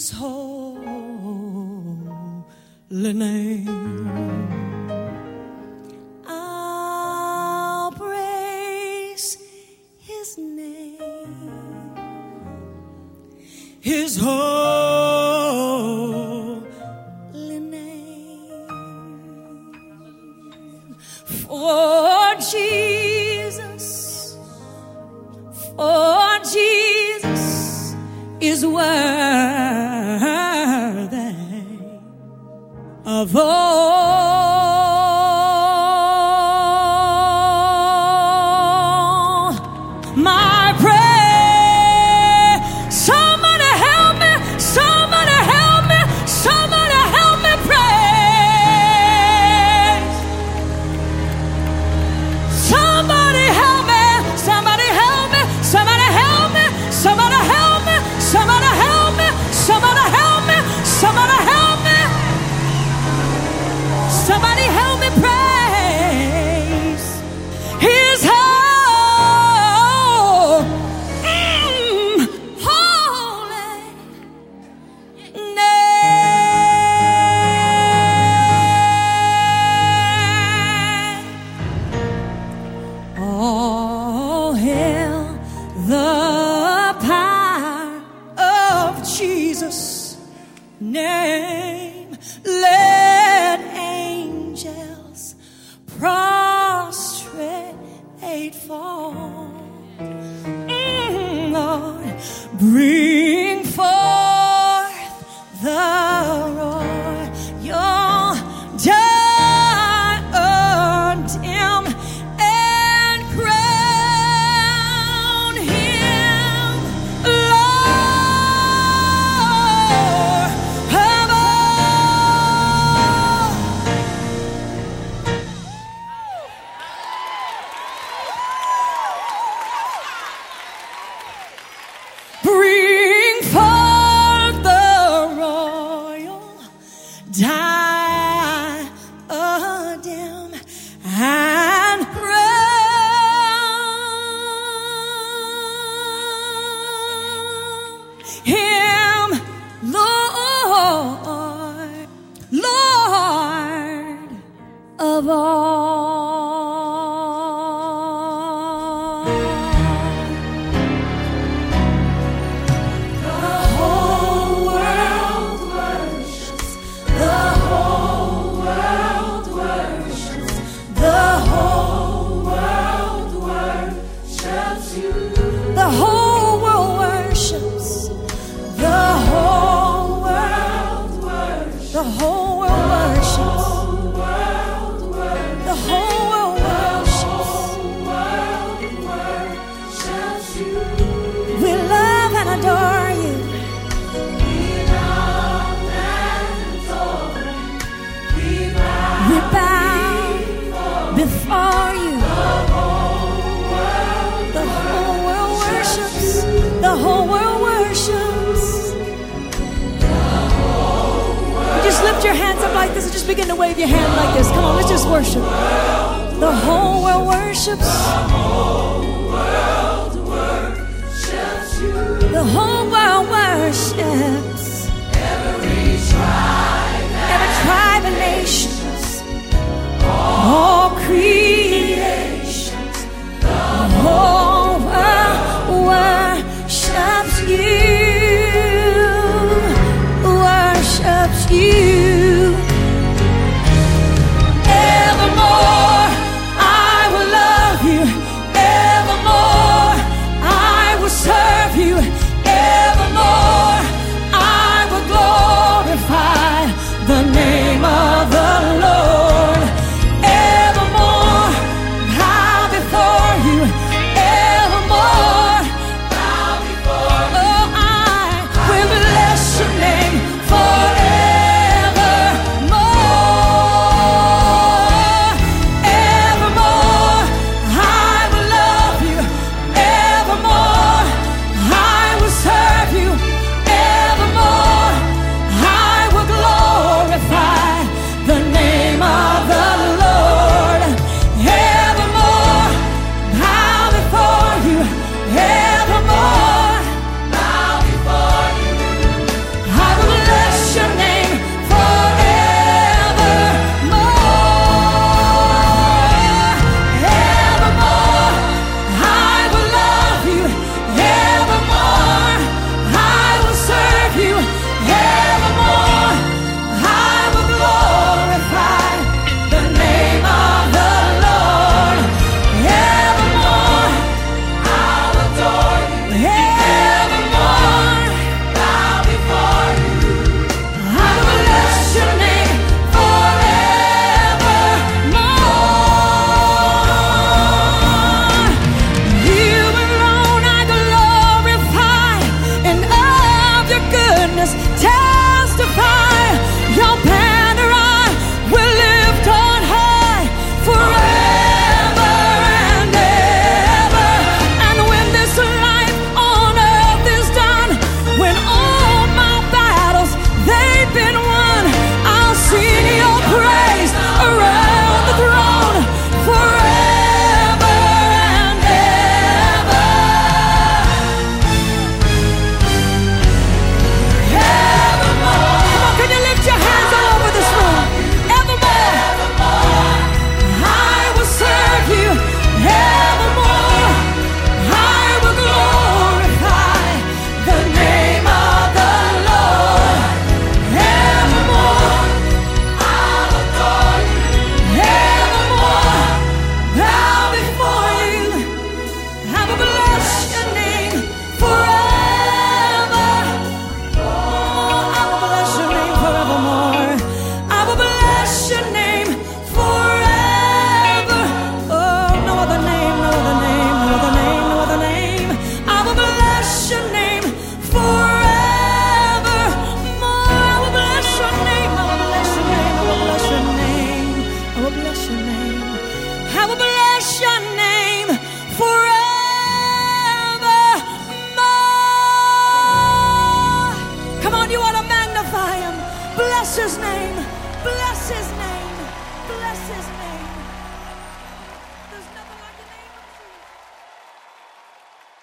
His holy name. I'll praise His name, His holy name. For Jesus is worthy of all my praise. Somebody help me, somebody help me, somebody help me praise. Somebody help me, somebody help me, somebody help me, somebody help me, somebody help me, somebody help me, somebody help me. Somebody help me praise His holy name. All hail the power of Jesus' name. Let angels prostrate fall. Lord, bring forth the royal diadem and crown Him Lord of all. Bring forth the royal diadem and crown Him Lord, Lord of all. The whole world worships. The whole world worships. The whole world worships You. The whole world worships. The whole world worships. The whole world worships. The whole world worships You. We love and adore You. We bow before You. The whole world worships. The whole world worships. You just lift your hands up like this and just begin to wave your hand like this. Come on, let's just worship. The whole world worships. The whole world worships. Every tribe and nations. All creations. The whole world worships You. Worships You. Evermore I will love You. Evermore I will serve You. Evermore I bless your name. I will bless your name forevermore. Come on, you want to magnify him. Bless his name. Bless his name. Bless his name.